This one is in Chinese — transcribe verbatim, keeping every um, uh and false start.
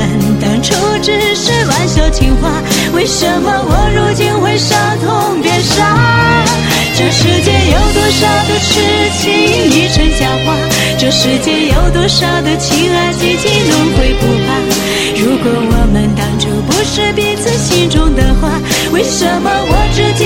们当初只是玩笑情话，为什么我如今会伤痛变傻？这世界有多少的痴情已成笑话，这世界有多少的情爱几经轮回不怕。如果我们当初不是彼此心中的花，为什么我之间